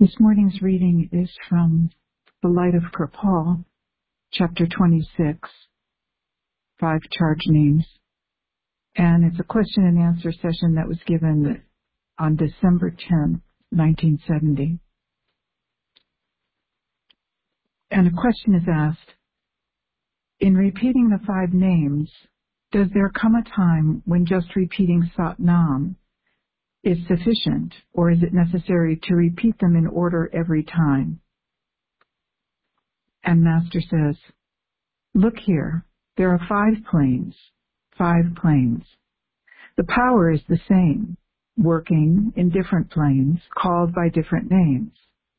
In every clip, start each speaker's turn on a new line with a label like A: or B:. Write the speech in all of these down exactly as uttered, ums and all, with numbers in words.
A: This morning's reading is from The Light of Kripal, chapter twenty-six, Five Charge Names. And it's a question and answer session that was given on December tenth, nineteen seventy. And a question is asked, in repeating the five names, does there come a time when just repeating Sat Nam is sufficient, or is it necessary to repeat them in order every time? And Master says, look here, there are five planes, five planes. The power is the same, working in different planes, called by different names.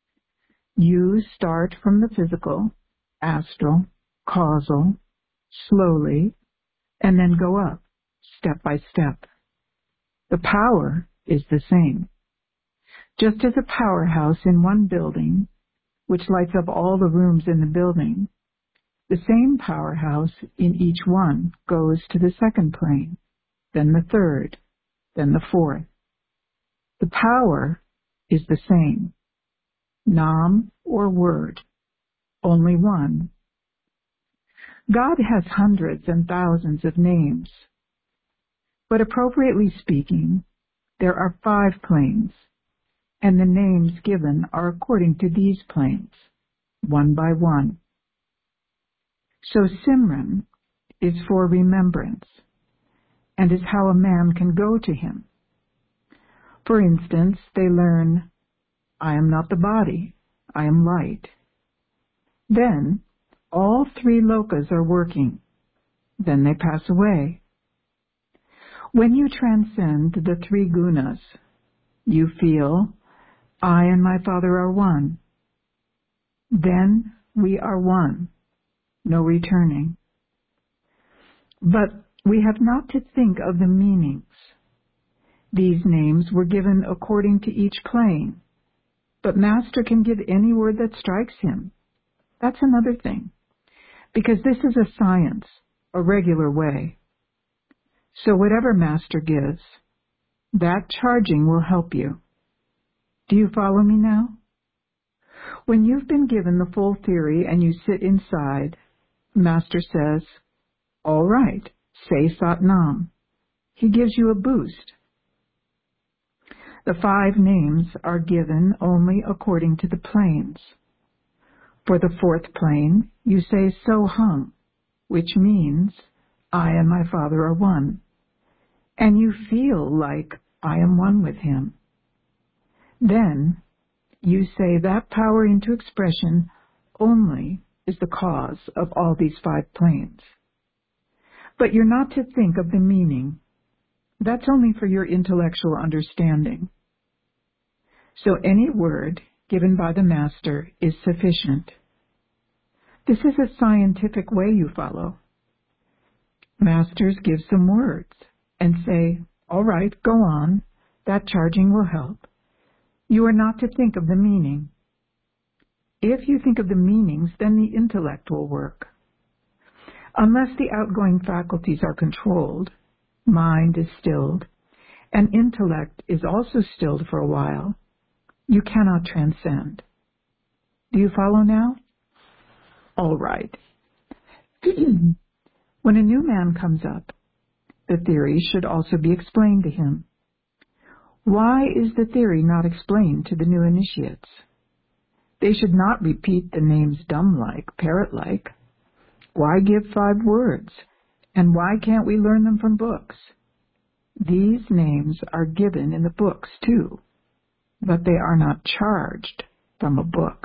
A: You start from the physical, astral, causal, slowly, and then go up, step by step. The power is the same. Just as a powerhouse in one building, which lights up all the rooms in the building, the same powerhouse in each one goes to the second plane, then the third, then the fourth. The power is the same. Nam or word, only one. God has hundreds and thousands of names, but appropriately speaking, there are five planes, and the names given are according to these planes, one by one. So Simran is for remembrance, and is how a man can go to him. For instance, they learn, I am not the body, I am light. Then, all three lokas are working. Then they pass away. When you transcend the three gunas, you feel, I and my Father are one. Then we are one, no returning. But we have not to think of the meanings. These names were given according to each plane, but Master can give any word that strikes him. That's another thing, because this is a science, a regular way. So whatever Master gives, that charging will help you. Do you follow me now? When you've been given the full theory and you sit inside, Master says, all right, say Sat Nam. He gives you a boost. The five names are given only according to the planes. For the fourth plane, you say So Hung, which means I and my Father are one, and you feel like I am one with him. Then you say that power into expression only is the cause of all these five planes. But you're not to think of the meaning. That's only for your intellectual understanding. So any word given by the Master is sufficient. This is a scientific way you follow. Masters give some words and say, all right, go on, that charging will help. You are not to think of the meaning. If you think of the meanings, then the intellect will work. Unless the outgoing faculties are controlled, mind is stilled, and intellect is also stilled for a while, you cannot transcend. Do you follow now? All right. When a new man comes up, the theory should also be explained to him. Why is the theory not explained to the new initiates? They should not repeat the names dumb-like, parrot-like. Why give five words? And why can't we learn them from books? These names are given in the books, too, but they are not charged from a book.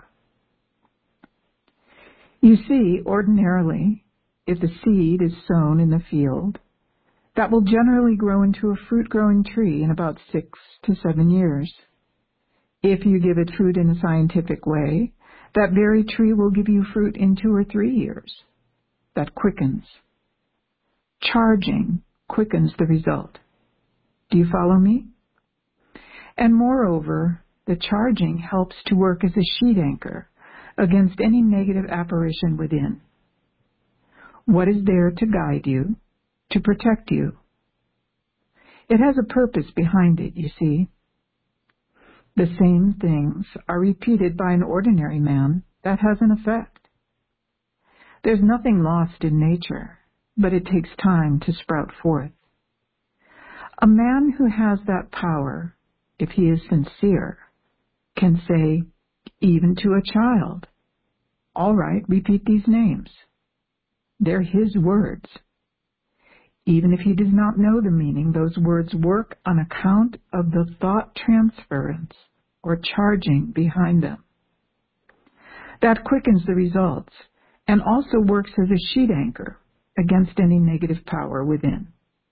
A: You see, ordinarily, if the seed is sown in the field, that will generally grow into a fruit-growing tree in about six to seven years. If you give it food in a scientific way, that very tree will give you fruit in two or three years. That quickens. Charging quickens the result. Do you follow me? And moreover, the charging helps to work as a sheet anchor against any negative apparition within. What is there to guide you, to protect you? It has a purpose behind it, you see. The same things are repeated by an ordinary man that has an effect. There's nothing lost in nature, but it takes time to sprout forth. A man who has that power, if he is sincere, can say, even to a child, all right, repeat these names. They're his words. Even if he does not know the meaning, those words work on account of the thought transference or charging behind them. That quickens the results and also works as a sheet anchor against any negative power within.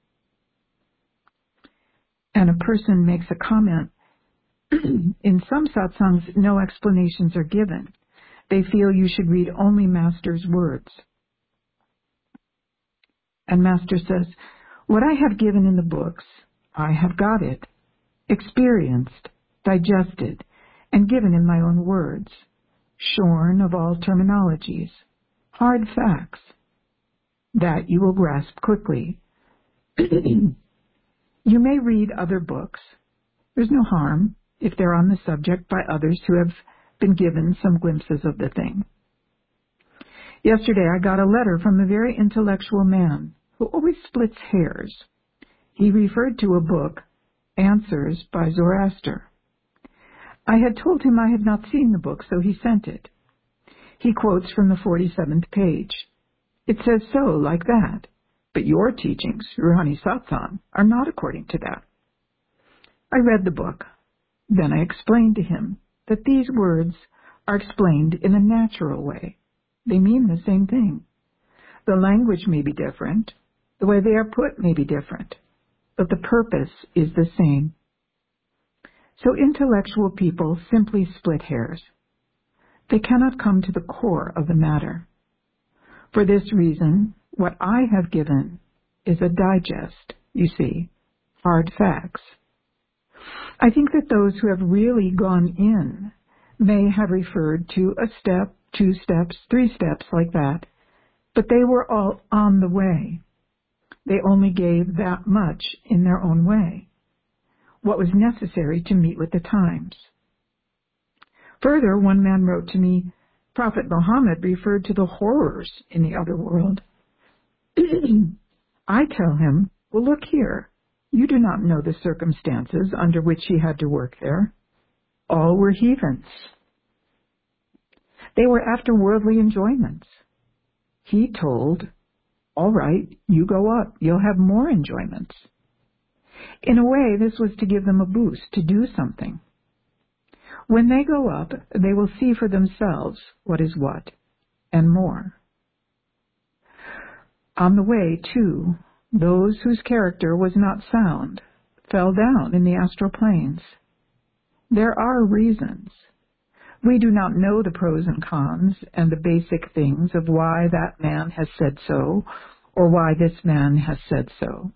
A: And a person makes a comment, in some satsangs, no explanations are given. They feel you should read only Master's words. And Master says, what I have given in the books, I have got it, experienced, digested, and given in my own words, shorn of all terminologies, hard facts, that you will grasp quickly. You may read other books. There's no harm if they're on the subject by others who have been given some glimpses of the thing. Yesterday I got a letter from a very intellectual man who always splits hairs. He referred to a book, Answers by Zoroaster. I had told him I had not seen the book, so he sent it. He quotes from the forty-seventh page. It says so, like that, but your teachings, Ruhani Satsang, are not according to that. I read the book. Then I explained to him that these words are explained in a natural way. They mean the same thing. The language may be different. The way they are put may be different. But the purpose is the same. So intellectual people simply split hairs. They cannot come to the core of the matter. For this reason, what I have given is a digest, you see, hard facts. I think that those who have really gone in may have referred to a step, two steps, three steps like that, but they were all on the way. They only gave that much in their own way, what was necessary to meet with the times. Further, one man wrote to me, Prophet Muhammad referred to the horrors in the other world. I tell him, well, look here. You do not know the circumstances under which he had to work there. All were heathens. They were after worldly enjoyments. He told, all right, you go up. You'll have more enjoyments. In a way, this was to give them a boost, to do something. When they go up, they will see for themselves what is what, and more. On the way, too, those whose character was not sound fell down in the astral planes. There are reasons. We do not know the pros and cons and the basic things of why that man has said so or why this man has said so.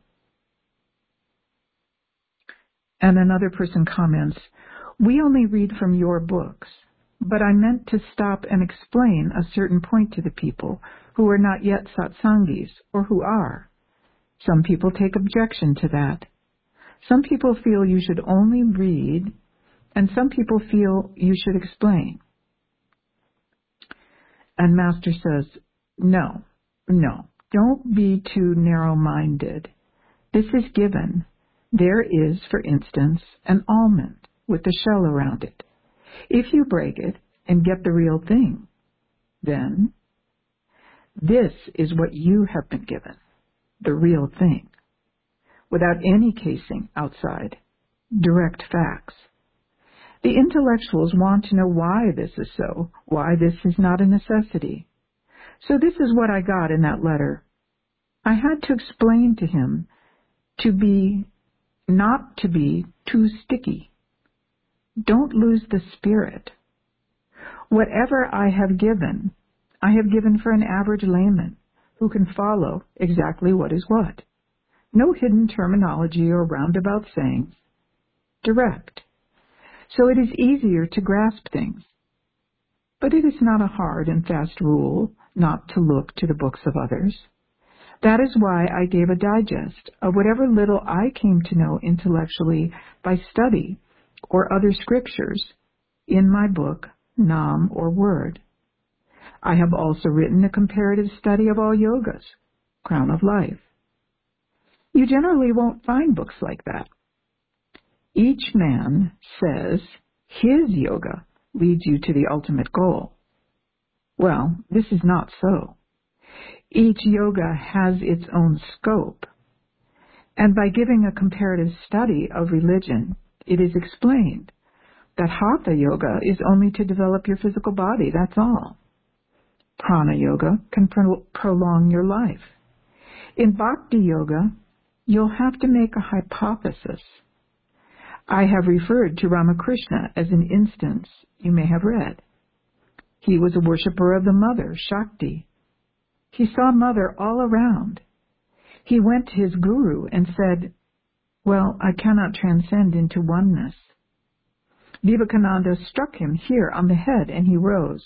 A: And another person comments, we only read from your books, but I meant to stop and explain a certain point to the people who are not yet satsangis or who are. Some people take objection to that. Some people feel you should only read, and some people feel you should explain. And Master says, no, no, don't be too narrow-minded. This is given. There is, for instance, an almond with the shell around it. If you break it and get the real thing, then this is what you have been given, the real thing, without any casing outside, direct facts. The intellectuals want to know why this is so, why this is not a necessity. So this is what I got in that letter. I had to explain to him to be, not to be too sticky. Don't lose the spirit. Whatever I have given, I have given for an average layman who can follow exactly what is what. No hidden terminology or roundabout sayings. Direct. So it is easier to grasp things. But it is not a hard and fast rule not to look to the books of others. That is why I gave a digest of whatever little I came to know intellectually by study or other scriptures in my book, Nam or Word. I have also written a comparative study of all yogas, Crown of Life. You generally won't find books like that. Each man says his yoga leads you to the ultimate goal. Well, this is not so. Each yoga has its own scope, and by giving a comparative study of religion, it is explained that Hatha Yoga is only to develop your physical body, that's all. Prana Yoga can pro- prolong your life. In Bhakti Yoga, you'll have to make a hypothesis. I have referred to Ramakrishna as an instance you may have read. He was a worshiper of the Mother, Shakti. He saw Mother all around. He went to his guru and said, well, I cannot transcend into oneness. Vivekananda struck him here on the head and he rose.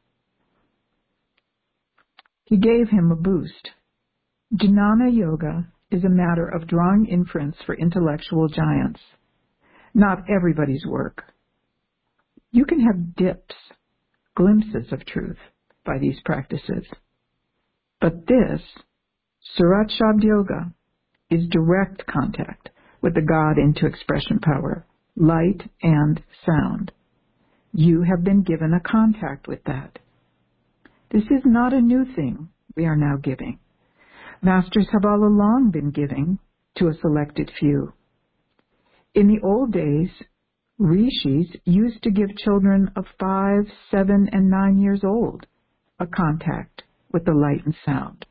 A: He gave him a boost. Jnana Yoga is a matter of drawing inference for intellectual giants. Not everybody's work. You can have dips, glimpses of truth by these practices. But this, Surat Shabd Yoga, is direct contact with the God into expression power, light and sound. You have been given a contact with that. This is not a new thing we are now giving. Masters have all along been giving to a selected few. In the old days, rishis used to give children of five, seven, and nine years old a contact with the light and sound.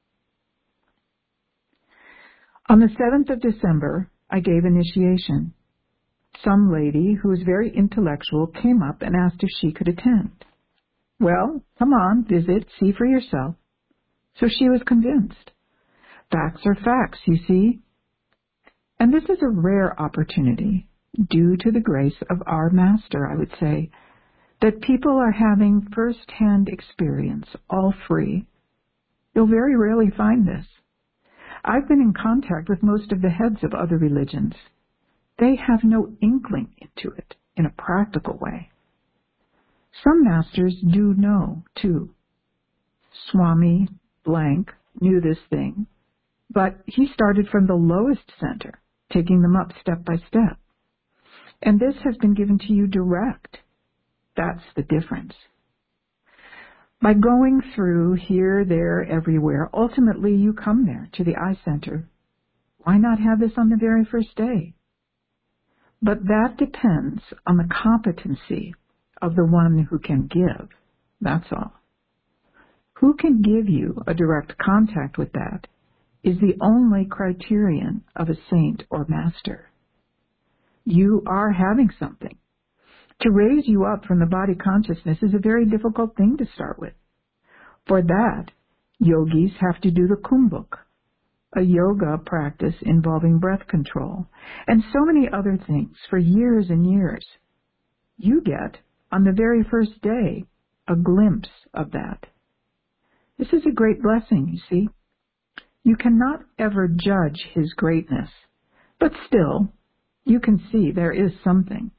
A: On the seventh of December, I gave initiation. Some lady who was very intellectual came up and asked if she could attend. Well, come on, visit, see for yourself. So she was convinced. Facts are facts, you see. And this is a rare opportunity, due to the grace of our Master, I would say, that people are having first-hand experience, all free. You'll very rarely find this. I've been in contact with most of the heads of other religions. They have no inkling into it in a practical way. Some masters do know, too. Swami blank knew this thing, but he started from the lowest center, taking them up step by step. And this has been given to you direct. That's the difference. By going through here, there, everywhere, ultimately you come there to the eye center. Why not have this on the very first day? But that depends on the competency of the one who can give. That's all. Who can give you a direct contact with that is the only criterion of a saint or master. You are having something. To raise you up from the body consciousness is a very difficult thing to start with. For that, yogis have to do the kumbhak, a yoga practice involving breath control, and so many other things for years and years. You get, on the very first day, a glimpse of that. This is a great blessing, you see. You cannot ever judge his greatness, but still, you can see there is something.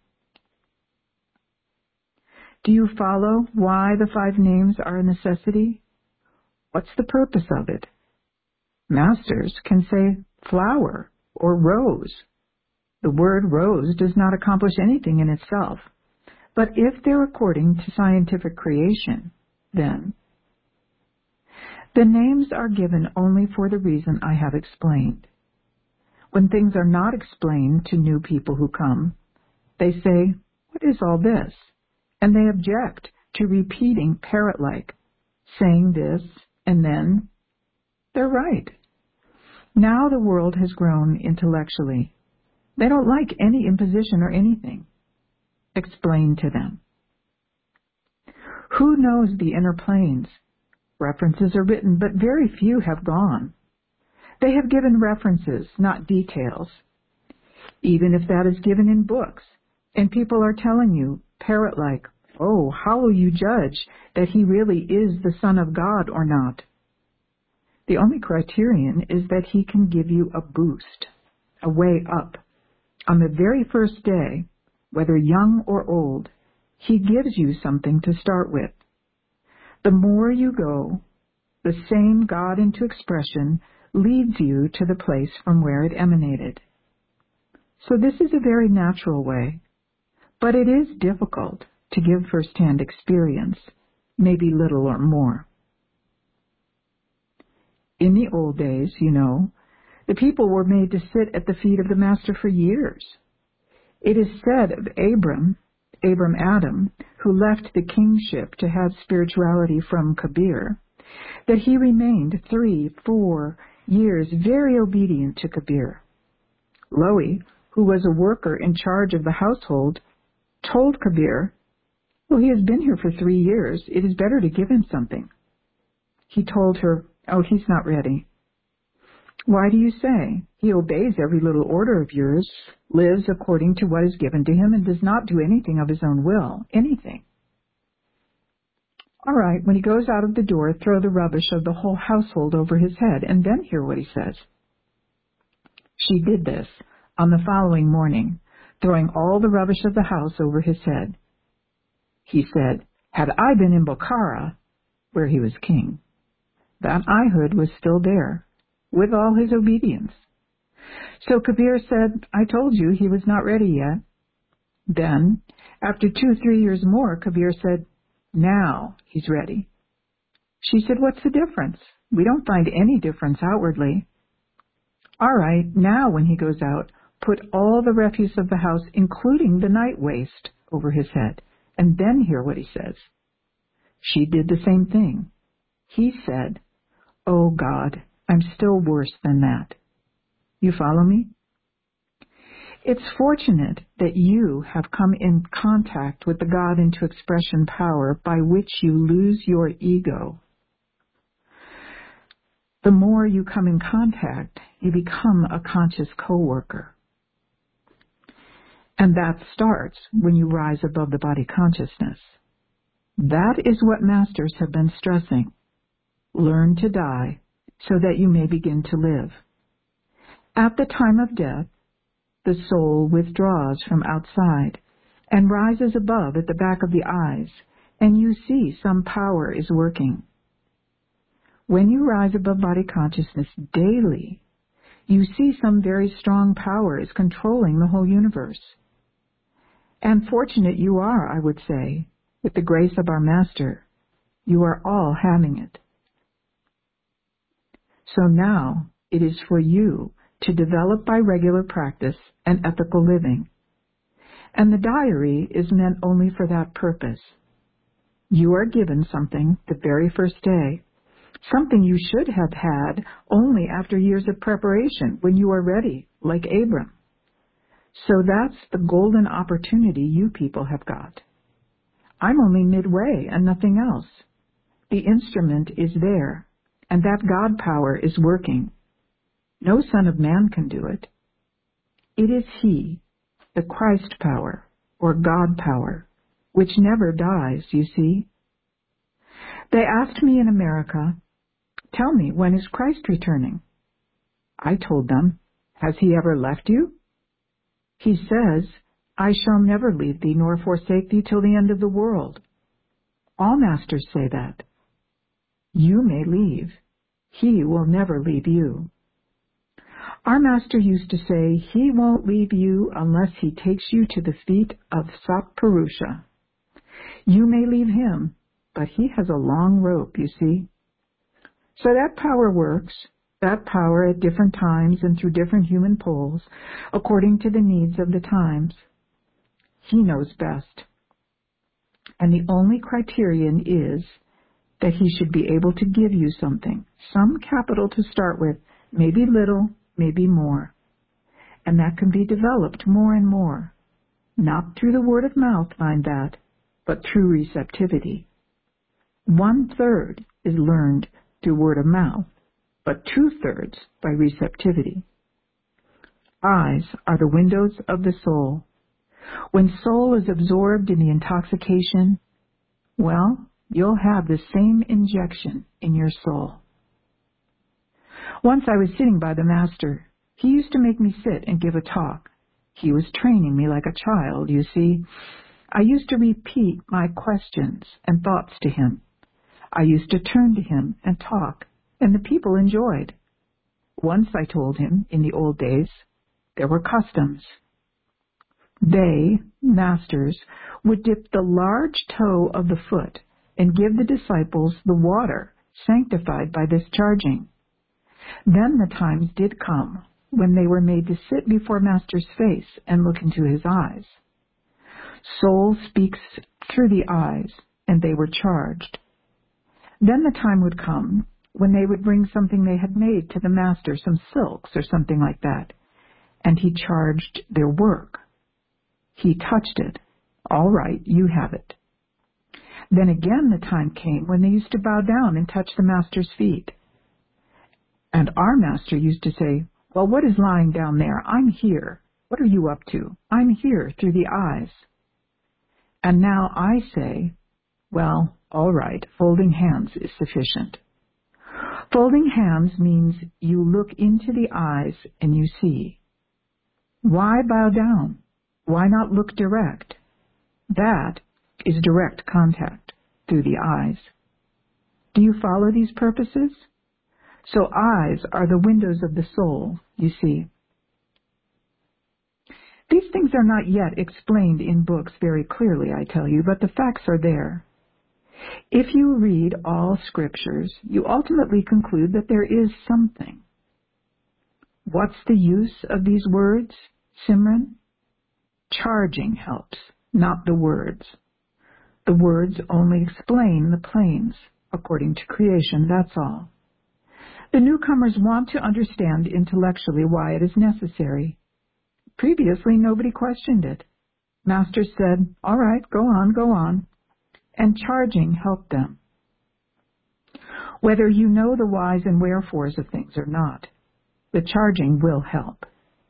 A: Do you follow why the five names are a necessity? What's the purpose of it? Masters can say flower or rose. The word rose does not accomplish anything in itself, but if they're according to scientific creation, then the names are given only for the reason I have explained. When things are not explained to new people who come, they say, what is all this? And they object to repeating parrot-like, saying this and then. They're right. Now the world has grown intellectually. They don't like any imposition or anything. Explain to them. Who knows the inner planes? References are written, but very few have gone. They have given references, not details. Even if that is given in books, and people are telling you, parrot-like, oh, how will you judge that he really is the Son of God or not? The only criterion is that he can give you a boost, a way up. On the very first day, whether young or old, he gives you something to start with. The more you go, the same God into expression leads you to the place from where it emanated. So this is a very natural way, but it is difficult to give first-hand experience, maybe little or more. In the old days, you know, the people were made to sit at the feet of the Master for years. It is said of Abram, Abram Adam, who left the kingship to have spirituality from Kabir, that he remained three, four years very obedient to Kabir. Lowy, who was a worker in charge of the household, told Kabir, well, he has been here for three years. It is better to give him something. He told her, oh, he's not ready. Why do you say? He obeys every little order of yours, lives according to what is given to him, and does not do anything of his own will, anything. All right, when he goes out of the door, throw the rubbish of the whole household over his head, and then hear what he says. She did this on the following morning, throwing all the rubbish of the house over his head. He said, had I been in Bokhara, where he was king, that eyehood was still there, with all his obedience. So Kabir said, I told you he was not ready yet. Then, after two, three years more, Kabir said, now he's ready. She said, what's the difference? We don't find any difference outwardly. All right, now when he goes out, put all the refuse of the house, including the night waste, over his head, and then hear what he says. She did the same thing. He said, oh God, I'm still worse than that. You follow me? It's fortunate that you have come in contact with the God into expression power by which you lose your ego. The more you come in contact, you become a conscious co-worker. And that starts when you rise above the body consciousness. That is what masters have been stressing. Learn to die so that you may begin to live. At the time of death, the soul withdraws from outside and rises above at the back of the eyes, and you see some power is working. When you rise above body consciousness daily, you see some very strong power is controlling the whole universe. And fortunate you are, I would say, with the grace of our Master, you are all having it. So now it is for you to develop by regular practice and ethical living. And the diary is meant only for that purpose. You are given something the very first day, something you should have had only after years of preparation when you are ready, like Abram. So that's the golden opportunity you people have got. I'm only midway and nothing else. The instrument is there, and that God power is working. No son of man can do it. It is he, the Christ power, or God power, which never dies, you see. They asked me in America, tell me, when is Christ returning? I told them, has he ever left you? He says, I shall never leave thee nor forsake thee till the end of the world. All masters say that. You may leave. He will never leave you. Our master used to say, he won't leave you unless he takes you to the feet of Satpurusha. You may leave him, but he has a long rope, you see. So that power works, that power at different times and through different human poles, according to the needs of the times. He knows best. And the only criterion is that he should be able to give you something, some capital to start with, maybe little, maybe more. And that can be developed more and more, not through the word of mouth, mind that, but through receptivity. One-third is learned through word of mouth, but two-thirds by receptivity. Eyes are the windows of the soul. When soul is absorbed in the intoxication, well, you'll have the same injection in your soul. Once I was sitting by the Master. He used to make me sit and give a talk. He was training me like a child, you see. I used to repeat my questions and thoughts to him. I used to turn to him and talk, and the people enjoyed. Once I told him, in the old days, there were customs. They, masters, would dip the large toe of the foot and give the disciples the water sanctified by this charging. Then the times did come when they were made to sit before Master's face and look into his eyes. Soul speaks through the eyes, and they were charged. Then the time would come when they would bring something they had made to the Master, some silks or something like that, and he charged their work. He touched it. All right, you have it. Then again the time came when they used to bow down and touch the Master's feet. And our Master used to say, well, what is lying down there? I'm here. What are you up to? I'm here through the eyes. And now I say, well, all right, folding hands is sufficient. Folding hands means you look into the eyes and you see. Why bow down? Why not look direct? That is direct contact through the eyes. Do you follow these purposes? So eyes are the windows of the soul, you see. These things are not yet explained in books very clearly, I tell you, but the facts are there. If you read all scriptures, you ultimately conclude that there is something. What's the use of these words, Simran? Charging helps, not the words. The words only explain the planes, according to creation, that's all. The newcomers want to understand intellectually why it is necessary. Previously, nobody questioned it. Master said, all right, go on, go on. And charging helped them. Whether you know the whys and wherefores of things or not, the charging will help.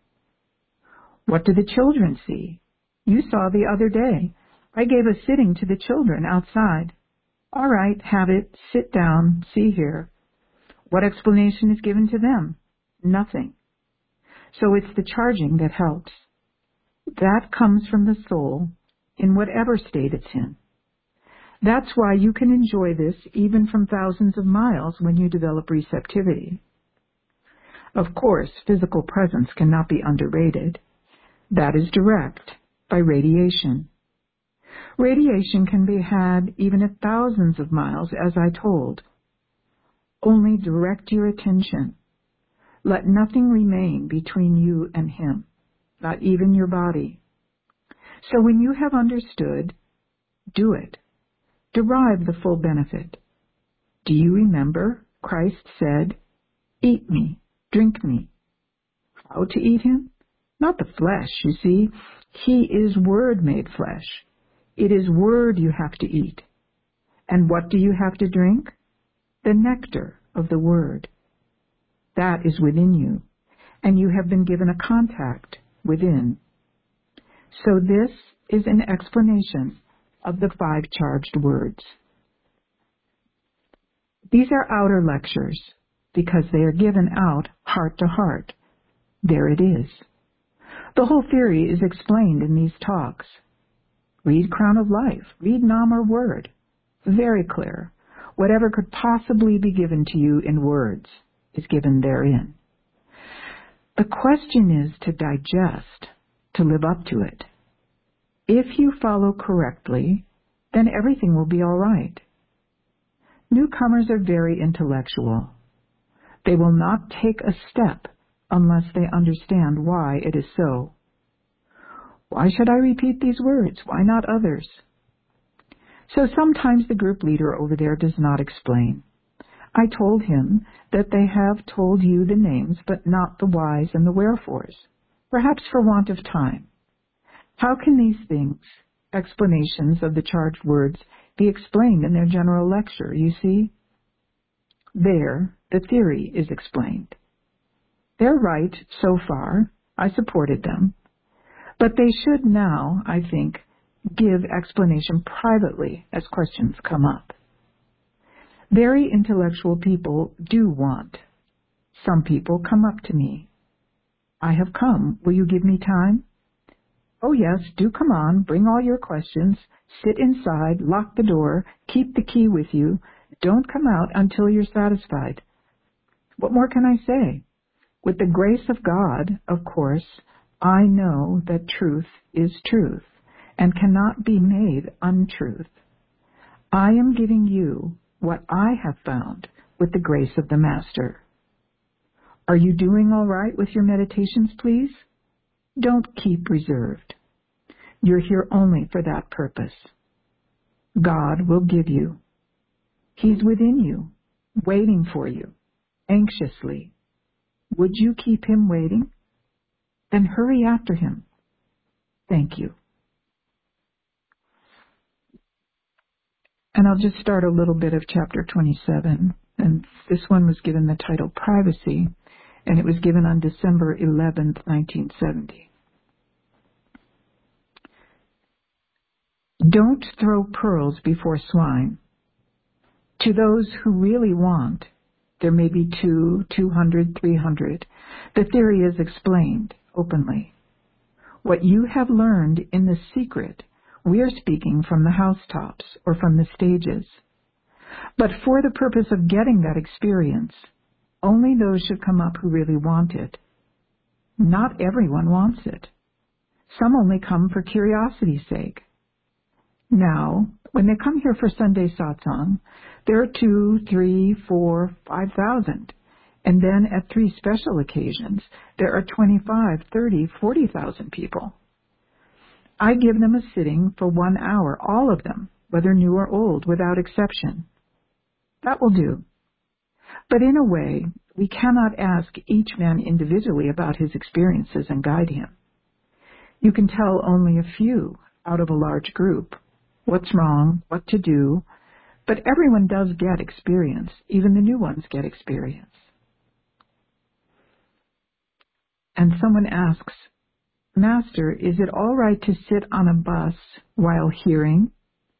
A: What do the children see? You saw the other day. I gave a sitting to the children outside. All right, have it, sit down, see here. What explanation is given to them? Nothing. So it's the charging that helps. That comes from the soul in whatever state it's in. That's why you can enjoy this even from thousands of miles when you develop receptivity. Of course, physical presence cannot be underrated. That is direct, by radiation. Radiation can be had even at thousands of miles, as I told. Only direct your attention. Let nothing remain between you and him, not even your body. So when you have understood, do it. Derive the full benefit. Do you remember Christ said, eat me, drink me. How to eat him? Not the flesh, you see. He is Word made flesh. It is Word you have to eat. And what do you have to drink? The nectar of the Word. That is within you, and you have been given a contact within. So this is an explanation of the five charged words. These are outer lectures because they are given out heart to heart. There it is. The whole theory is explained in these talks. Read Crown of Life. Read Nam or Word. Very clear. Whatever could possibly be given to you in words is given therein. The question is to digest, to live up to it. If you follow correctly, then everything will be all right. Newcomers are very intellectual. They will not take a step unless they understand why it is so. Why should I repeat these words? Why not others? So sometimes the group leader over there does not explain. I told him that they have told you the names, but not the whys and the wherefores, perhaps for want of time. How can these things, explanations of the charged words, be explained in their general lecture, you see? There, the theory is explained. They're right so far. I supported them. But they should now, I think, give explanation privately as questions come up. Very intellectual people do want. Some people come up to me. I have come. Will you give me time? Oh yes, do come on, bring all your questions, sit inside, lock the door, keep the key with you, don't come out until you're satisfied. What more can I say? With the grace of God, of course, I know that truth is truth and cannot be made untruth. I am giving you what I have found with the grace of the Master. Are you doing all right with your meditations, please? Don't keep reserved. You're here only for that purpose. God will give you. He's within you, waiting for you, anxiously. Would you keep him waiting? Then hurry after him. Thank you. And I'll just start a little bit of chapter twenty-seven. And this one was given the title Privacy, and it was given on December eleventh, nineteen seventy. Don't throw pearls before swine. To those who really want, there may be two, two hundred, three hundred. The theory is explained openly. What you have learned in the secret, we are speaking from the housetops or from the stages. But for the purpose of getting that experience, only those should come up who really want it. Not everyone wants it. Some only come for curiosity's sake. Now, when they come here for Sunday satsang, there are two, three, four, five thousand. And then at three special occasions, there are twenty-five, thirty, forty thousand people. I give them a sitting for one hour, all of them, whether new or old, without exception. That will do. But in a way, we cannot ask each man individually about his experiences and guide him. You can tell only a few out of a large group what's wrong, what to do, but everyone does get experience. Even the new ones get experience. And someone asks, Master, is it all right to sit on a bus while hearing?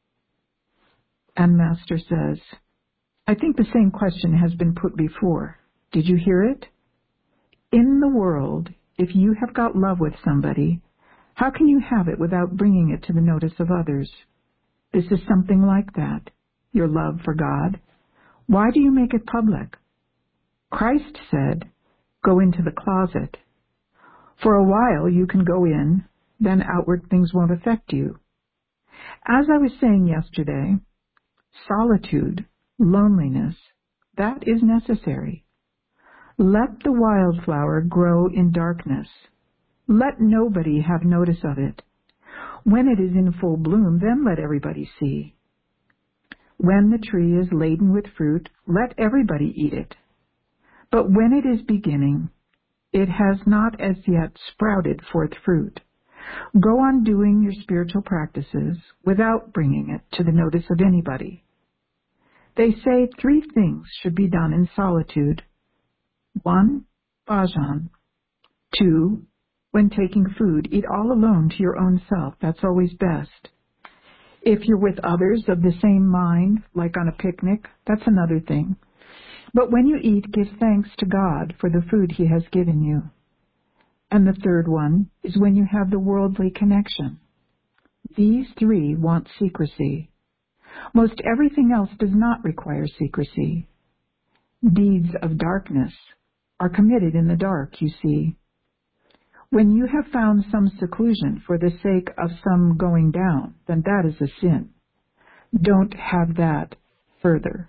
A: And Master says, I think the same question has been put before. Did you hear it? In the world, if you have got love with somebody, how can you have it without bringing it to the notice of others? This is something like that, your love for God. Why do you make it public? Christ said, go into the closet. For a while you can go in, then outward things won't affect you. As I was saying yesterday, solitude, loneliness, that is necessary. Let the wildflower grow in darkness. Let nobody have notice of it. When it is in full bloom, then let everybody see. When the tree is laden with fruit, let everybody eat it. But when it is beginning, it has not as yet sprouted forth fruit. Go on doing your spiritual practices without bringing it to the notice of anybody. They say three things should be done in solitude. One, bhajan. Two, when taking food, eat all alone to your own self. That's always best. If you're with others of the same mind, like on a picnic, that's another thing. But when you eat, give thanks to God for the food he has given you. And the third one is when you have the worldly connection. These three want secrecy. Most everything else does not require secrecy. Deeds of darkness are committed in the dark, you see. When you have found some seclusion for the sake of some going down, then that is a sin. Don't have that further.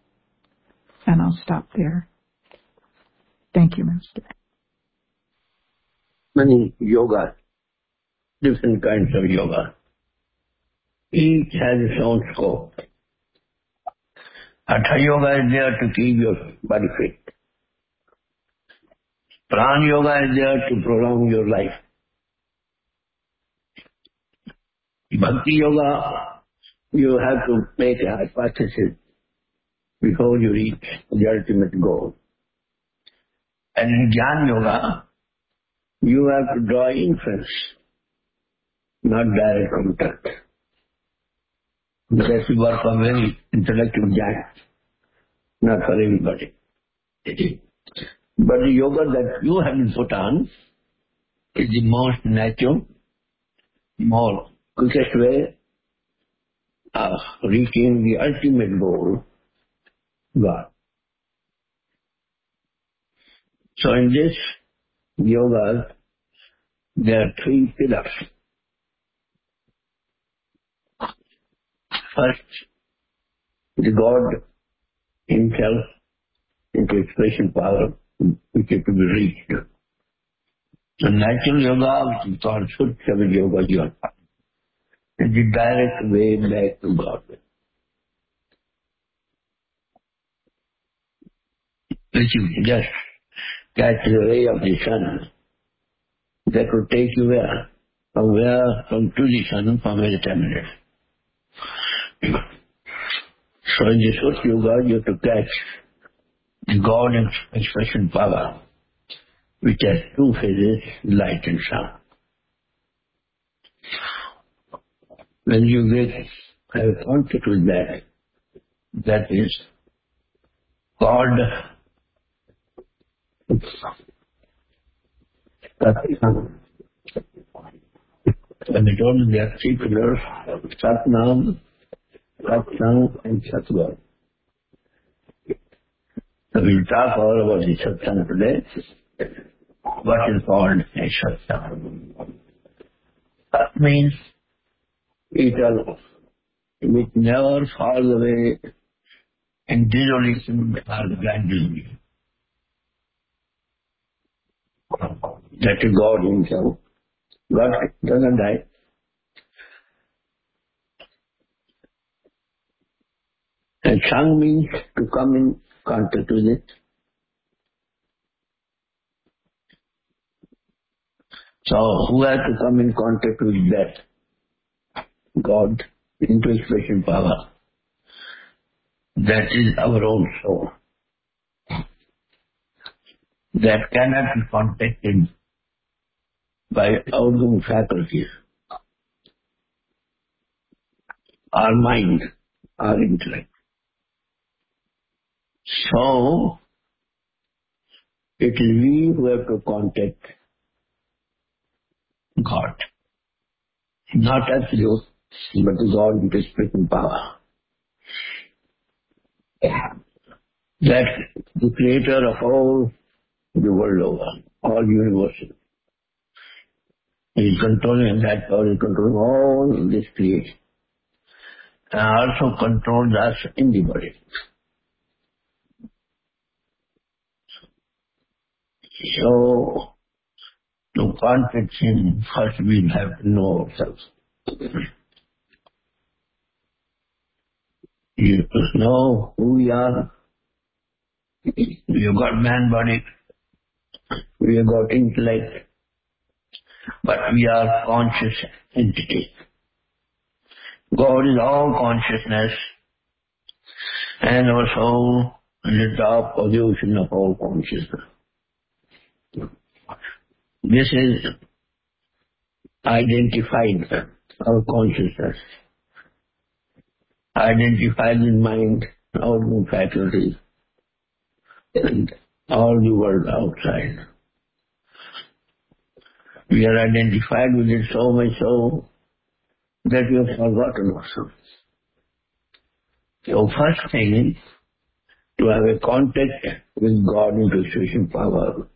A: And I'll stop there. Thank you, Master.
B: Many yoga, different kinds of yoga. Each has its own scope. Hatha yoga is there to keep your body fit. Prana yoga is there to prolong your life. Bhakti yoga, you have to make a hypothesis before you reach the ultimate goal. And in Jnana yoga, you have to draw inference, not direct contact. That's the work of very intellectual giants, not for everybody. But the yoga that you have been put on is the most natural more quickest way of reaching the ultimate goal, God. So in this yoga, there are three pillars. First, the God Himself into expression power, which is to be reached. So natural yoga, which is called Sutra Yoga, yoga, is the direct way back to God. Which you just catch the ray of the sun, that will take you where? From where? From to the sun, from where it emanates. So in the Sutra Yoga, you have to catch the God expression power, which has two phases, light and sound. When you get have contact with that, that is called Satnam. When I told you there are three pillars, Satnam, Satsang and Satguru. So we'll talk all about the Satsang today. What is called a Satsang? That means eternal, which never falls away in dissolution or gradually. That is God Himself. God doesn't die. And Sang means to come in contact with it. So who has to come in contact with that? God, into expression power. That is our own soul. That cannot be contacted by outgoing faculties, our mind, our intellect. So, it is we who have to contact God. Not absolute, but the God with expression power. That the creator of all the world over, all universes, is controlling that power, is controlling all this creation. And also controls us in the body. So, to contact Him, first we have to know ourselves. You must know who we are. We have got man body, we have got intellect, but we are conscious entity. God is all consciousness, and our soul is the top of the ocean of all consciousness. This is identified, our consciousness, identified in mind, outward faculties, and all the world outside. We are identified with it so much so that we have forgotten ourselves. So first thing is to have a contact with God into expression power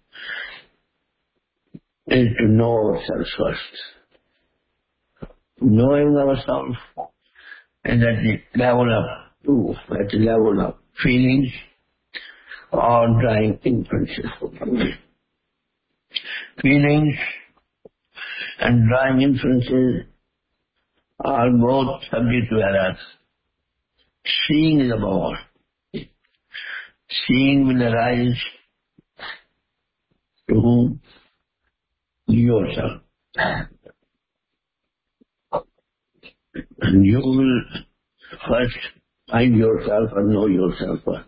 B: is to know ourselves first. Knowing ourselves and at the level of two, at the level of feelings or drawing inferences. Feelings and drawing inferences are both subject to errors. Seeing is above all. Seeing will arise to whom? Yourself. And you will first find yourself and know yourself first.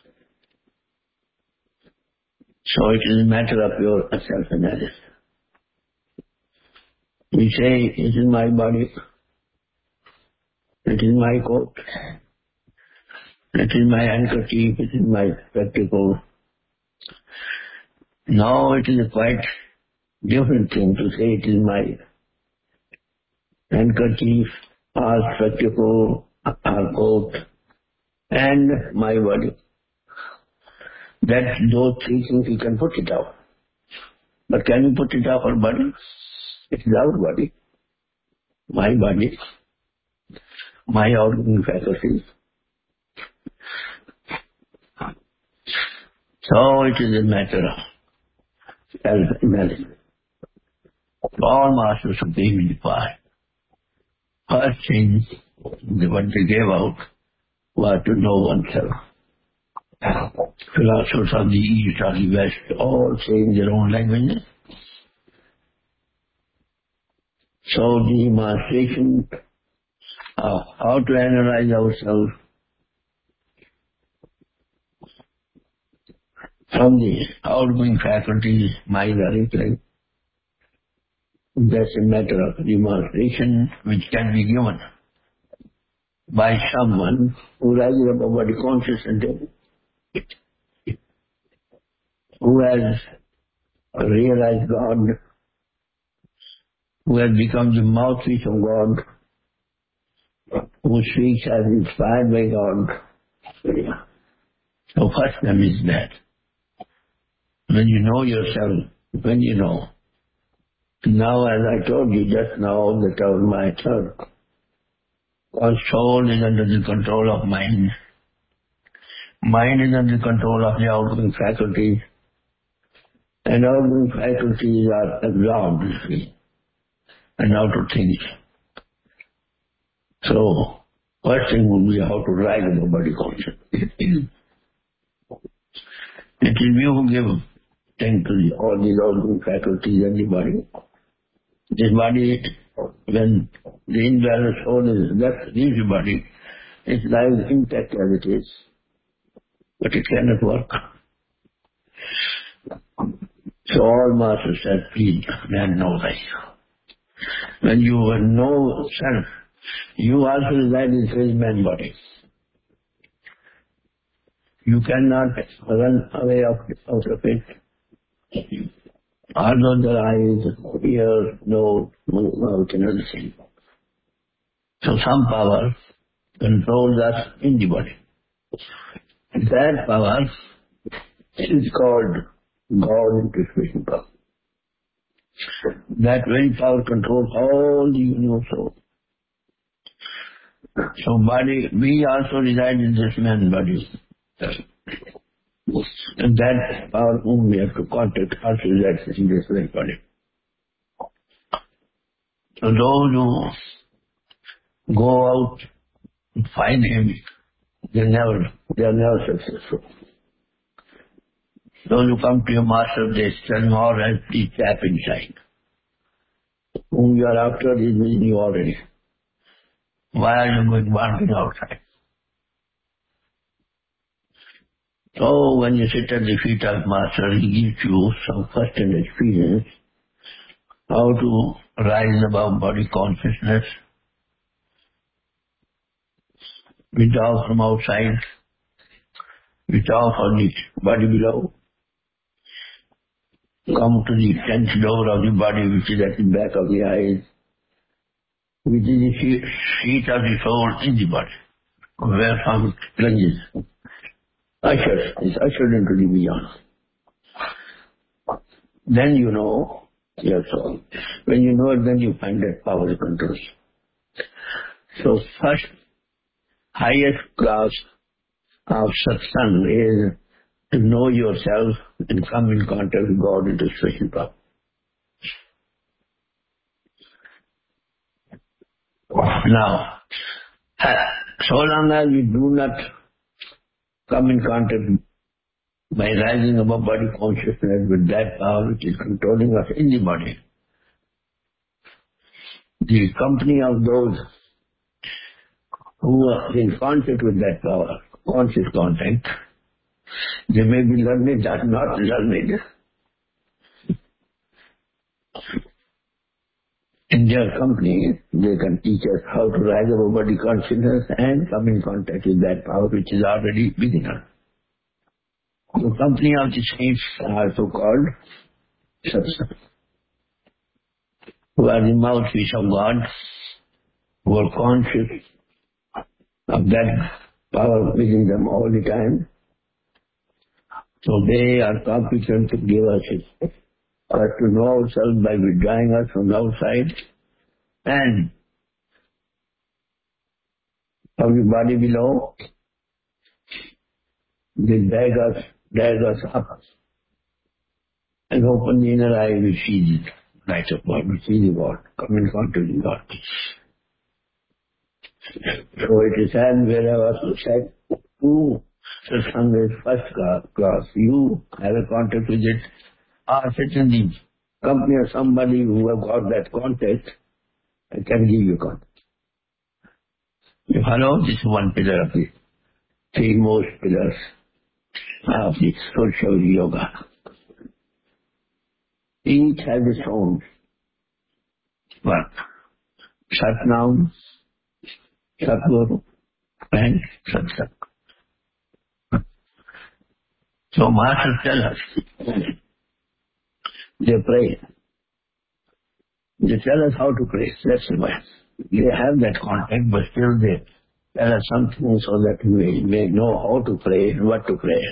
B: So it is a matter of your self-analysis. We say, it is my body, it is my coat, it is my handkerchief, it is my spectacle. Now it is a quite different thing to say it is my handkerchief, our spectacle, our coat, and my body. That those three things you can put it out. But can you put it out our body? It's our body. My body. My organ faculties. So it is a matter of self-analysis. All Masters of the past, first thing what they gave out was to know oneself. Philosophers of the East or the West all say in their own languages. So the demonstration of how to analyze ourselves from the outgoing faculties, mind or intellect, that's a matter of demonstration which can be given by someone who rises above body consciousness, who has realized God, who has become the mouthpiece of God, who speaks as inspired by God. So first name is that. When you know yourself, when you know. Now, as I told you just now, that of my third, soul is under the control of mind. Mind is under the control of the outgoing faculties. And outgoing faculties are absorbed, you see, and outer things. So, first thing would be how to rise above body consciousness. It is you who give thanks to the, all these outgoing faculties and the body. This body, when the imbalanced soul is left, leaves the body, it lies intact as it is, but it cannot work. So all masters said, please, man, know thyself. When you know self, you also reside in this man body. You cannot run away out of it. Although the eyes, ears, nose, mouth, and everything. So some power controls us in the body. That power is called God intuition power. That very power controls all the universal. So body, we also reside in this man body. And that power whom we have to contact also resides in this very body. So those who go out and find him, they never, they are never successful. Those who come to your master, they tell him, all right, please tap inside. Whom you are after is within you already. Why are you going wandering outside? So when you sit at the feet of Master, he gives you some first-hand experience how to rise above body consciousness, withdraw from outside, withdraw from the body below, come to the tenth door of the body which is at the back of the eyes, which is the seat of the soul in the body, where from it plunges. Ushered, is ushered into the beyond. Then you know your soul. When you know it, then you find that power controls. So first, highest class of satsang is to know yourself and come in contact with God into special power. Now, so long as we do not come in contact by rising above body consciousness with that power which is controlling us in the body, the company of those who are in contact with that power, conscious contact, they may be learned or not learned. In their company, they can teach us how to rise above body consciousness and come in contact with that power which is already within us. The company of the saints are also called satsang, who are the mouthpiece of God, who are conscious of that power within them all the time. So they are competent to give us it. For us to know ourselves by withdrawing us from the outside, and from the body below, they drag us, drag us up, and open the inner eye, we see the light of God, we see the God, come in contact with God. So it is and where I was said, you, satsang is first class, you have a contact with it, or sit in the company of somebody who have got that contact, and can give you contact. You follow? This is one pillar of the three most pillars of the social yoga. Each has its own work. Satnam, Satguru, and Satsang. So Masters tell us, they pray. They tell us how to pray. That's the way. They have that contact, but still they tell us something so that we may know how to pray and what to pray.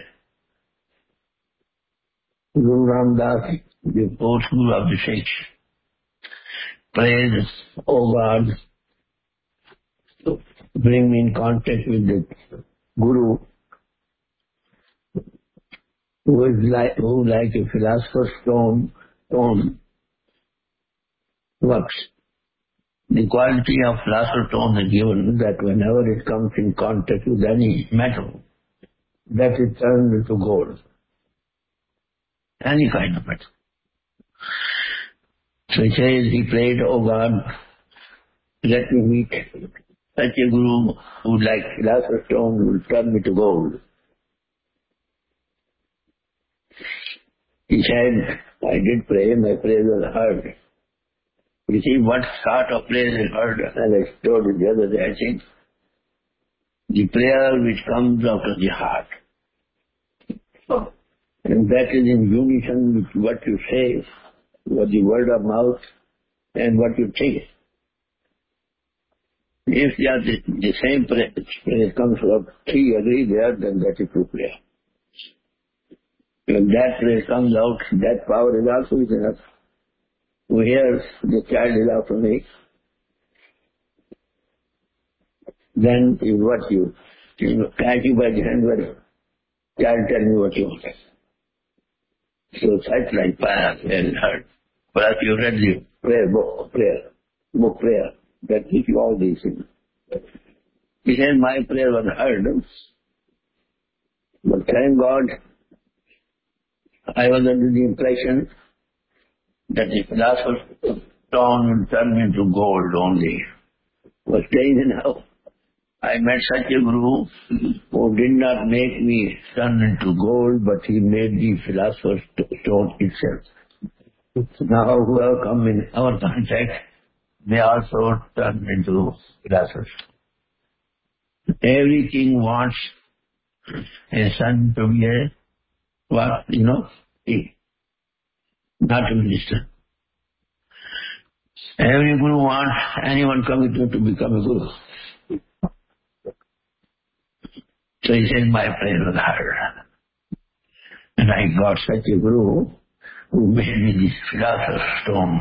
B: Guru Ram Das, the fourth Guru of the Sikhs, prays, O God, to bring me in contact with the Guru, who is like, who like a philosopher's stone, stone works. The quality of philosopher's stone is given that whenever it comes in contact with any metal, that it turns into gold. Any kind of metal. So he says, he prayed, O God, let me meet such a Guru who like philosopher's stone will turn me to gold. He said, I did pray, my prayer was heard. You see what sort of prayer is heard, as I told you the other day, I think. The prayer which comes out of the heart. And that is in unison with what you say, what the word of mouth, and what you think. If they are the, the same prayer, when it comes from three agree there, then that is true prayer. When that prayer comes out, that power is also within us. We hear the child is after me. Then is what you, you know, catch you by the hand, where child tell me what you want. So such like prayer and heard. But you read the prayer book, prayer, book prayer, that teach you all these things. He said, my prayer was heard, but thank God, I was under the impression that the philosopher's stone will turn me into gold only. But staying now, I met such a Guru who did not make me turn into gold, but he made the philosopher's stone itself. Now whoever come in our contact, they also turn into philosophers. Every king wants a son to be a, what, you know, king, not a minister. Every Guru wants anyone coming to, to become a Guru. So he said, my prayer was heard. And I got such a Guru who made me this philosopher's stone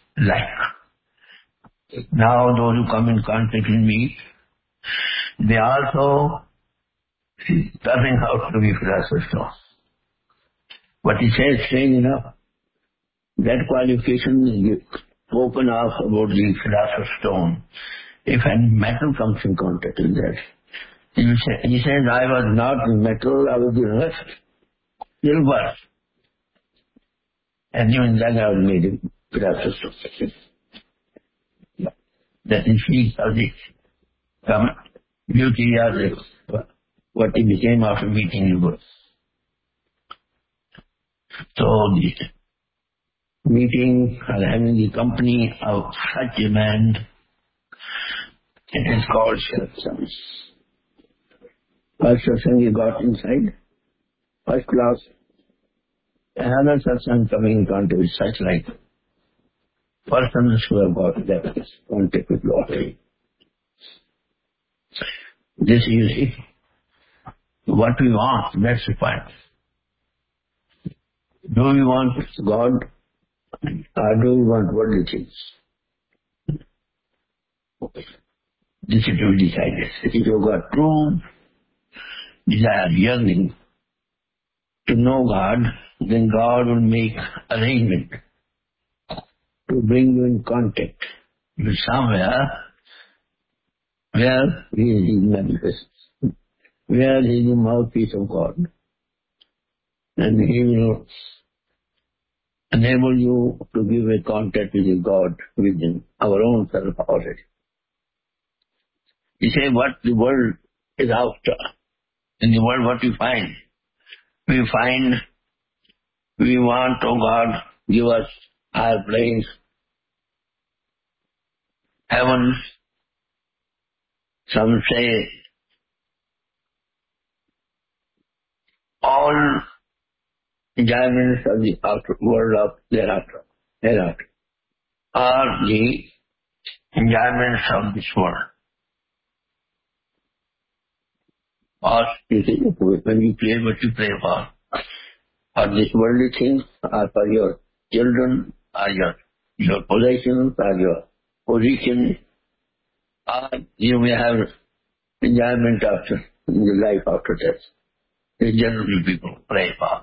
B: like. Now those who come in contact with me, they also turning out to be philosopher's stone. But he says, strange enough, that qualification is spoken of about the philosopher's stone. If any metal comes in contact with that, he, say, he says, I was not in metal, I was in rust, silver. And even then I was made in philosopher's stone. That is speaks of the um, beauty of the, what he became after meeting the Guru. So the meeting or having the company of such a man, it is called satsang. First satsang he got inside, first class. Another satsang coming in contact with such like persons who have got that contact with Lord. This you see. What we want, that's the point. Do we want God or do we want worldly things? This is to be decided. If you've got true desire, yearning to know God, then God will make arrangement to bring you in contact with somewhere where He is manifest, where He is the mouthpiece of God, and He will enable you to give a contact with God within our own self already. You say what the world is after. In the world what we find? We find we want, oh God, give us higher planes, heavens. Some say all enjoyments of the after world of thereafter, thereafter are the enjoyments of this world. Or you see, when you play what you play for, or these worldly things are for your children, or your, your possessions, or your position, or you may have enjoyment after in the life after death. The generally people pray for.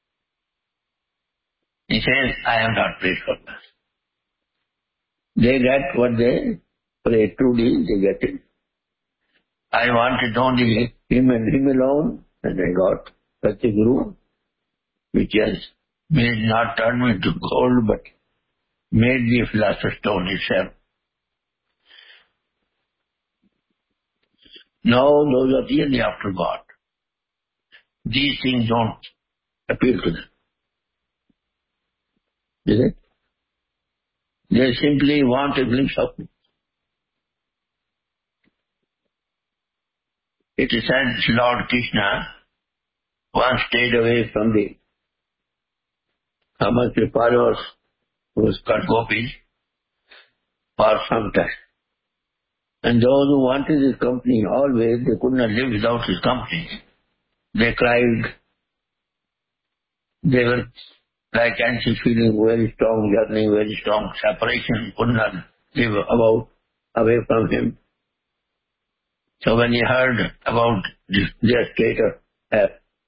B: He says, I have not prayed for this. They get what they pray truly, they get it. I wanted only Him and Him alone, and I got such a Guru, which has made not turn me into gold, but made the philosopher's stone itself. Now those are really after God. These things don't appeal to them. Is it? They simply want a glimpse of me. It is said Lord Krishna once stayed away from the Kamatri followers who was called gopis for some time. And those who wanted his company always, they could not live without his company. They cried. They were like anxious feeling, very strong yearning, very strong separation, could not live about away from him. So when he heard about this, their state of health,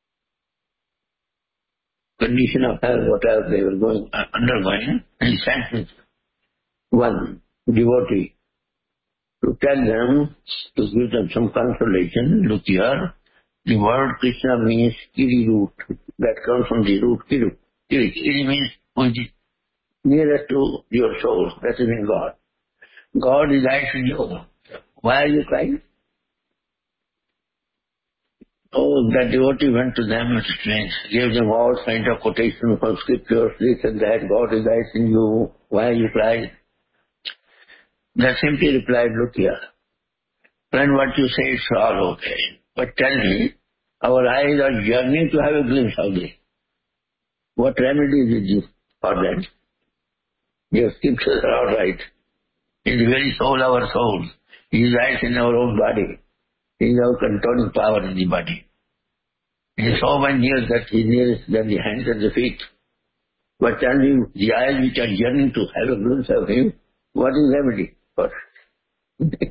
B: condition of health, whatever they were going uh, undergoing, he sent his one devotee to tell them, to give them some consolation. Look here, the word Krishna means kiri root. That comes from the root kiri. Kiri, kiri means which is nearest to your soul. That is in God. God resides in you. Why are you crying? Oh, that devotee went to them and explained, gave them all kinds of quotations from scriptures, this and that. God resides in you. Why are you crying? They simply replied, look here, friend, what you say is all okay. But tell me, our eyes are yearning to have a glimpse of this. What remedy is it for that? Your scriptures are all right. In the very soul of our souls, He resides in our own body. He is our controlling power in the body. He is so much near that He is nearest than the hands and the feet. But tell me, the eyes which are yearning to have a glimpse of Him, what is remedy for it?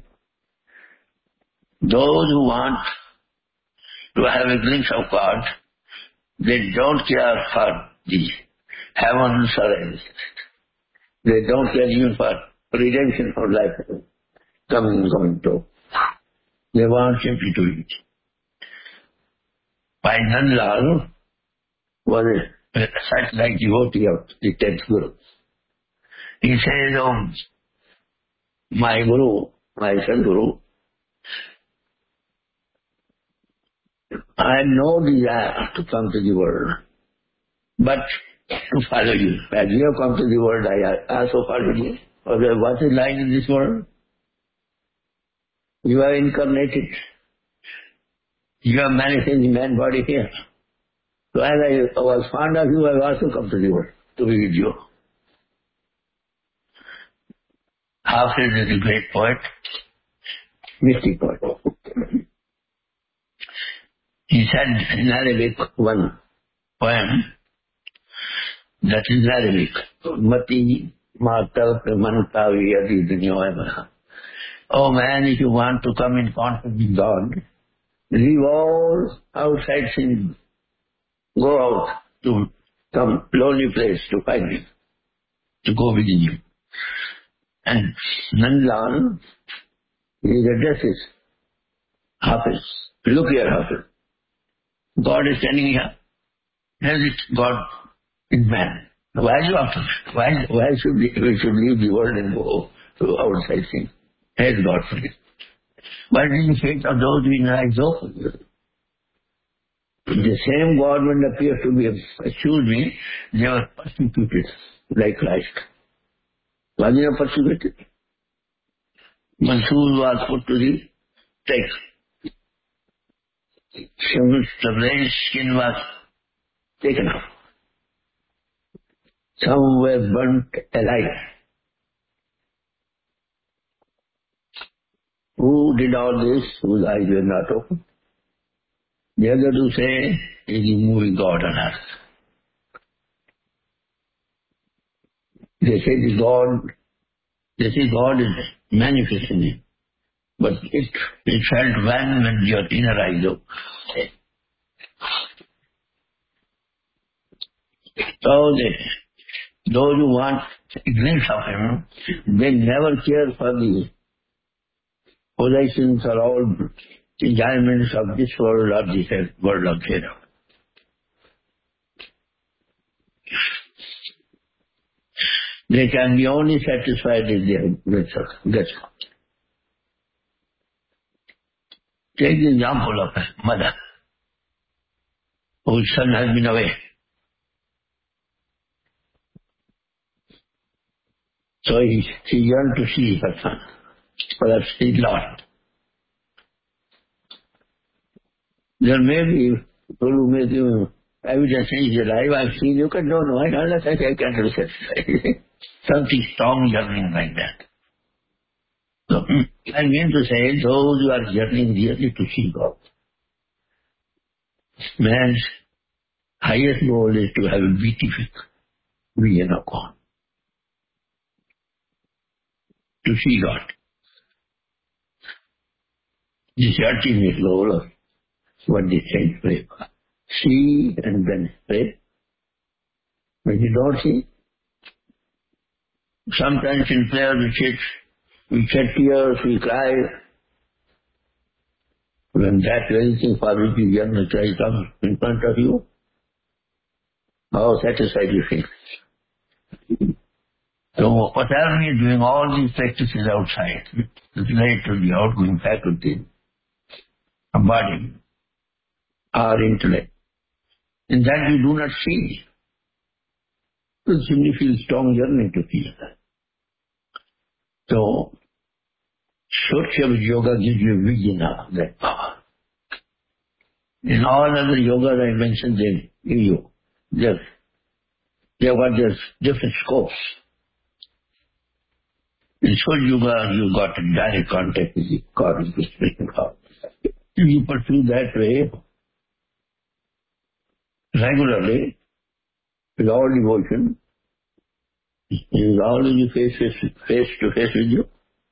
B: Those who want to have a glimpse of God, they don't care for the heavens or anything. They don't care even for redemption for life, coming and going to. They want simply to eat. Bhai Nandlal was a such like devotee of the tenth Guru. He says, oh, my Guru, my Sadguru, I have no desire to come to the world, but to follow you. As you have come to the world, I also follow you. What is lying in this world? You are incarnated. You have manifested the man body here. So as I was fond of you, I have also come to the world to be with you. Hafiz is a great poet, mystic poet. He said in Arabic one poem, that is Arabic. Mati matal mantavi adi dunya. Oh man, if you want to come in contact with God, leave all outside sin. Go out to some lonely place to find Him, to go within you. And Nandan, his address is Hafiz. Look here, Hafiz. God is standing here. Has it God in man? Why you after? Why why should we, we should leave the world and go to outside things? Has God for it? But in the fate of those who eyes open, the same God when appeared to be accused me, they were persecuted like Christ. Was he not persecuted? Mansur was put to the stake. The brain skin was taken off. Some were burnt alive. Who did all this whose eyes were not open? The other to say is the moving God on earth. They say the God, they say God is manifesting it. But it, it felt when when your inner eyes open. So they, those who want a glimpse of Him, they never care for the possessions or all enjoyments of this world or this world of hereafter. They can be only satisfied if they have riches. That's all. Take the example of a mother whose son has been away. So he, she yearned to see her son. Perhaps he lost. There may be people who may give evidence he is alive. I've seen you can no, no, I can't let I can't be satisfied. Something strong yearning like that. So I mean to say, those who are yearning really to see God. Man's highest goal is to have a beatific vision of God. To see God. This ultimate goal of what the saints pray for. See and then pray. When you don't see, sometimes in prayer we shed, we shed tears, we cry. When that very thing for which you yearn to try comes in front of you, how satisfied you feel. So whatever we are doing, all these practices outside, related to the outgoing faculty, a body, our intellect, in that we do not see. We simply feel strong yearning to feel that. So, Sochya Yoga gives you a vision of that power. In all other yogas I mentioned, they give you, they've, they've got their different scopes. In Sochya Yoga, you got a direct contact with the God, with the Spirit of God. If you pursue that way, regularly, with all devotion, he is always face, face, face to face with you.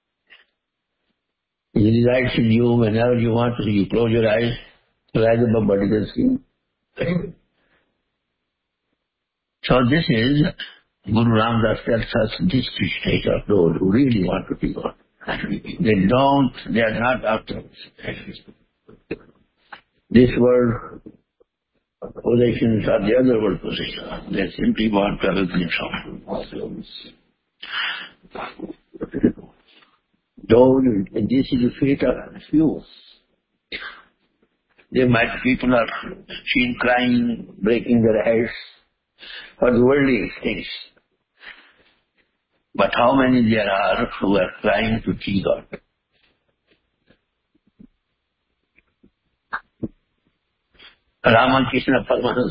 B: He resides in you whenever you want to. You close your eyes, rise above body can see. So this is, Guru Ramdas tells us, this is state of those who really want to be God. They don't, they are not after this world possessions or the other world possessions. They simply want to have a glimpse of it. Though this is the fate of few. There might people are seen crying, breaking their heads for the worldly things. But how many there are who are crying to see God? Ramakrishna Paramahansa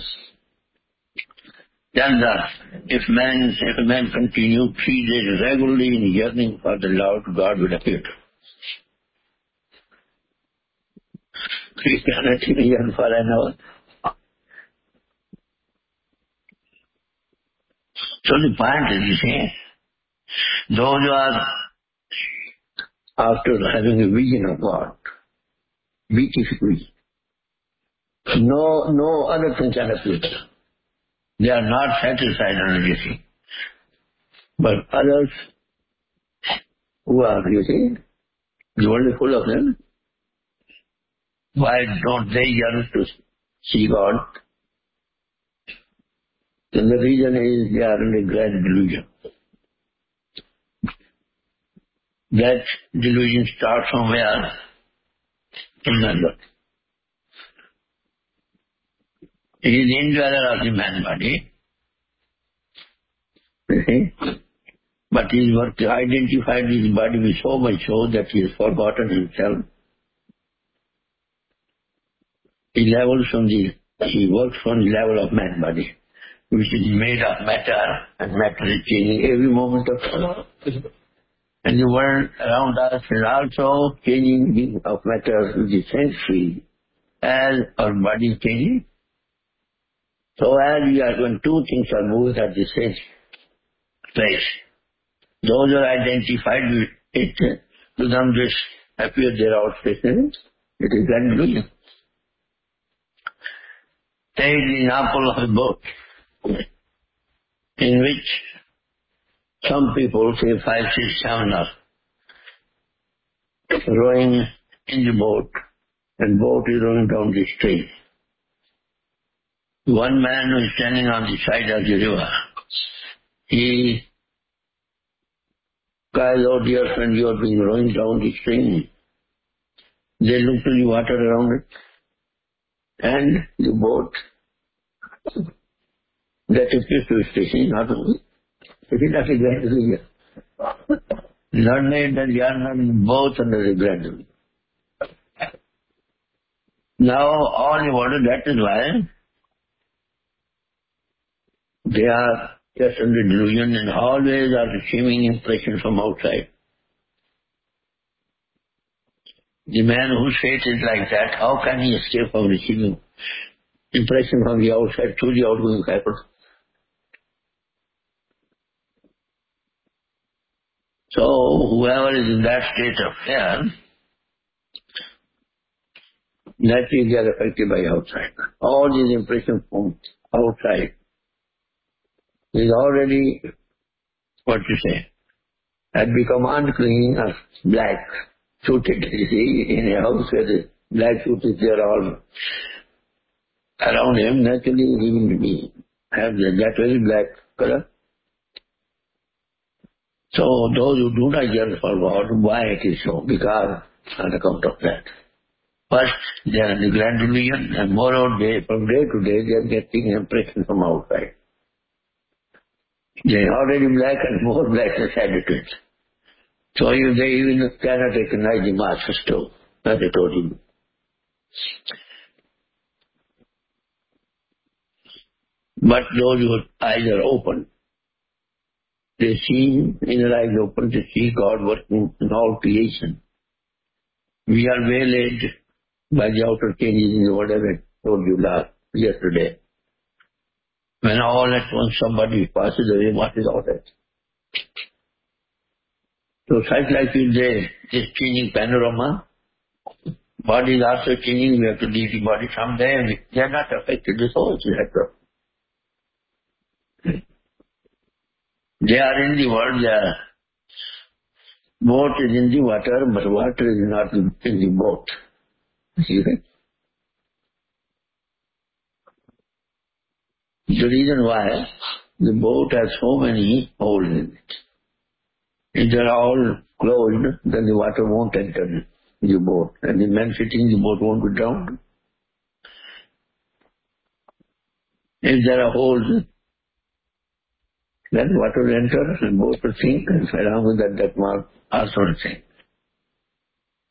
B: tells us, if man, if a man continue three days regularly in yearning for the Lord, God will appear to him. We cannot even for an hour. So the point is, you see, those who are after having a vision of God, beautifully, no, no other thing can appear. They are not satisfied on anything. But others who are, you see, the world is full of them. Why don't they yearn to see God? And the reason is they are in a grand delusion. That delusion starts from where? Remember. It is the indweller of the man body. You see? But he is work identified his body with so much so that he has forgotten himself. He levels from the, he works from the level of man body, which is made of matter, and matter is changing every moment of time. And the world around us is also changing of matter with the sense field as our body is changing. So as we are, when two things are moved at the same place, those who are identified with it, to them this appears their outstation. It is an illusion. Take the example of a boat in which some people, say five, six, seven are rowing in the boat, and boat is rowing down the stream. One man who is standing on the side of the river, he cries, "Oh dear friend, you are being rowing down the stream." They look to the water around it, and the boat that appears to be station, not only. It is not a grand illusion. Learned and learned both under the grand illusion. Now all the water, that is why they are just under delusion and always are receiving impression from outside. The man whose faith is like that, how can he escape from receiving impression from the outside through the outgoing hyper? So whoever is in that state of fear, naturally they are affected by outside. All these impressions from outside is already, what you say, had become unclean or black suited. You see, in a house where the black suit is there all around him, naturally he will be, have that very black color. So those who do not yearn for God, why it is so? Because on account of that. First, they are in the grand delusion, and moreover, day, from day to day, they are getting impression from outside. They are already black and more blackness added to it. So you, they even cannot recognize the master stove, as I told you. But those whose eyes are open, they see, inner eyes open to see God working in all creation. We are waylaid by the outer changes in the world, as I told you last, yesterday. When all at once somebody passes away, what is all that? So such life is there, this changing panorama. Body is also changing, we have to leave the body someday. They are not affected, the soul is affected. They are in the world, the boat is in the water, but water is not in the boat. See that? The reason why the boat has so many holes in it. If they are all closed, then the water won't enter the boat, and the man sitting in the boat won't be drowned. If there are holes, then water will enter and boat will sink, and along with that, that mark also will sink.